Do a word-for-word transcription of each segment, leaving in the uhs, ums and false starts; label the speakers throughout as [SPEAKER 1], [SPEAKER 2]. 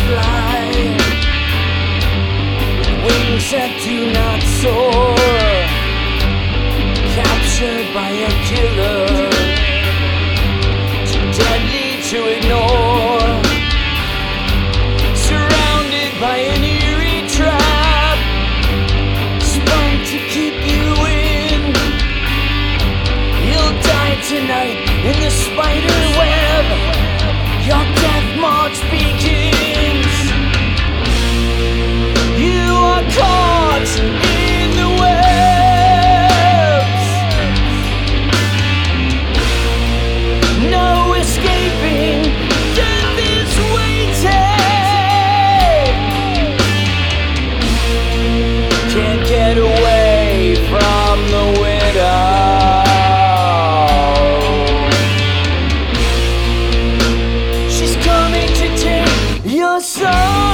[SPEAKER 1] fly, wings that do not soar, captured by a killer, too deadly to ignore, surrounded by an eerie trap, spun to keep you in. You'll die tonight in the spider web. Your death march begins. You are caught in the webs. No escaping. Death is waiting. Can't get away from the widow. Your soul.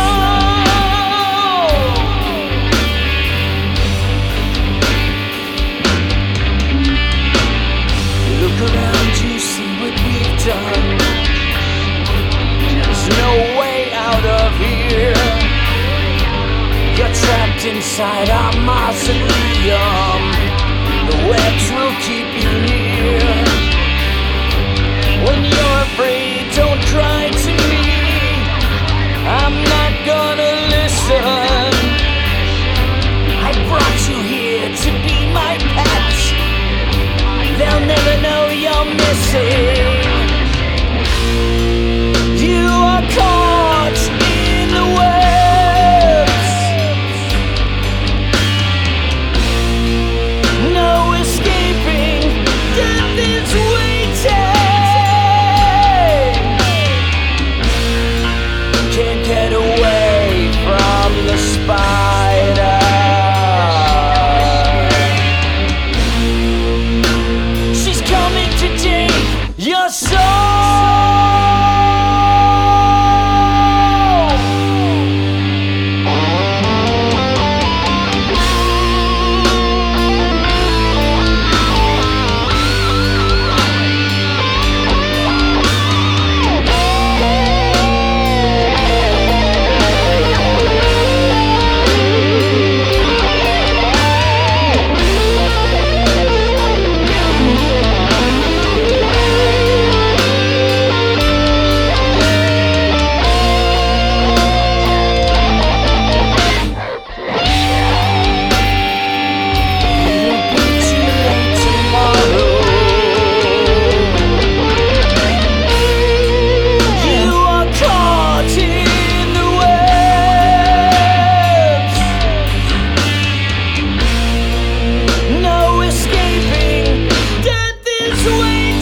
[SPEAKER 1] Look around, you see what we've done. There's no way out of here. You're trapped inside our mausoleum. The webs will keep you near. When you're afraid, don't cry to me. I'm not gonna listen. I brought you here to be my pet. They'll never know you're missing. You are caught in the webs. No escaping. Death is waiting. Can't get away from the spider. She's coming to take your soul.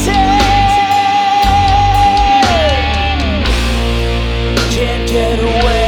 [SPEAKER 1] Get away.